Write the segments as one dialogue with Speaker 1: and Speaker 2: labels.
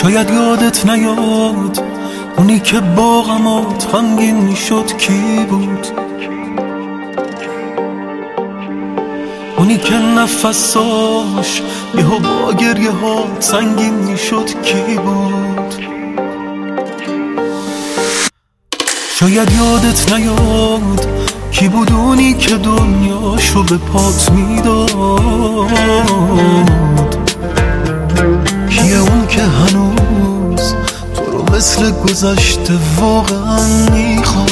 Speaker 1: شاید یادت نیاد اونی که با غمات غمگین شد کی بود، اونی که نفساش یهو با گریه ها سنگین شد کی بود. شاید یادت نیاد کی بود اونی که دنیاشو به پات میداد، کیه اون که هنوز تو رو مثل گذشته واقعا میخواد.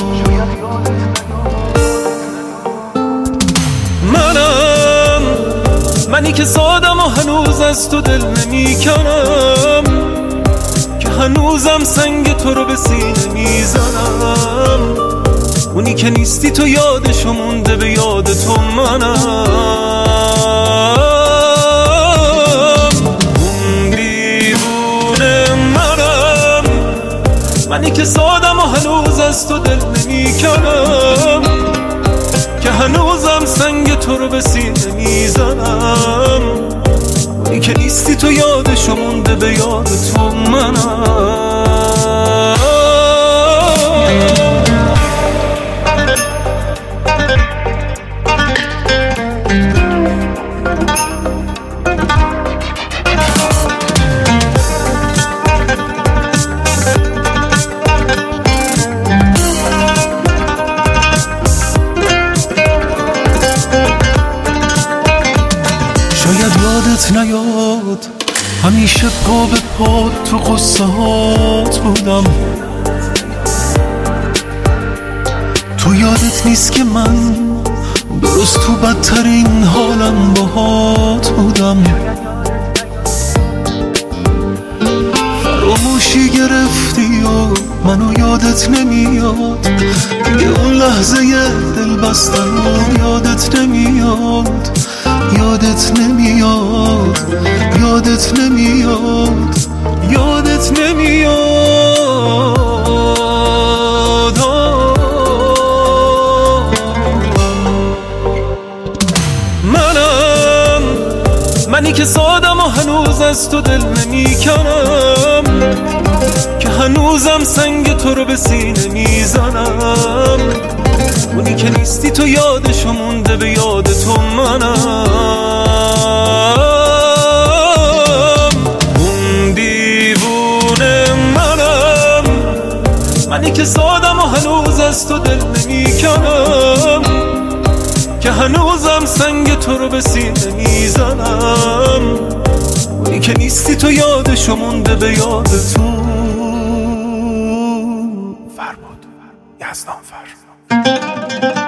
Speaker 1: منی که سادم و هنوز از تو دل نمیکنم، که هنوزم سنگ تو رو به سینه میزنم. اونی که نیستی تو یادشو مونده به یاد تو منم. اون دیوونه منم، منی که سادم و هنوز از تو دل نمیکنم، که هنوزم سنگ تو رو به سینه میزنم. اونی که نیستی تو یادشو مونده به یاد تو منم. شاید یادت نیاد همیشه پا به پا تو قصه هات بودم، تو یادت نیست که من درست تو بدترین حالم باهات بودم. فراموشی گرفتی و منو یادت نمیاد، دیگه اون لحظه دل بستن و یادت نمیاد، یادت نمیاد، یادت نمیاد، یادت نمیاد. منی که سادم و هنوز از تو دل نمیکنم، که هنوزم سنگ تو رو به سینه میزنم. اونی که نیستی تو یادشو مونده به یاد تو منم. اون دیوونه منم، منی که سادم و هنوز از تو دل نمیکنم، که هنوزم سنگ تو رو به سینه میزنم. اونی که نیستی تو یادشو مونده به یاد تو.
Speaker 2: فرباد یزدانفر.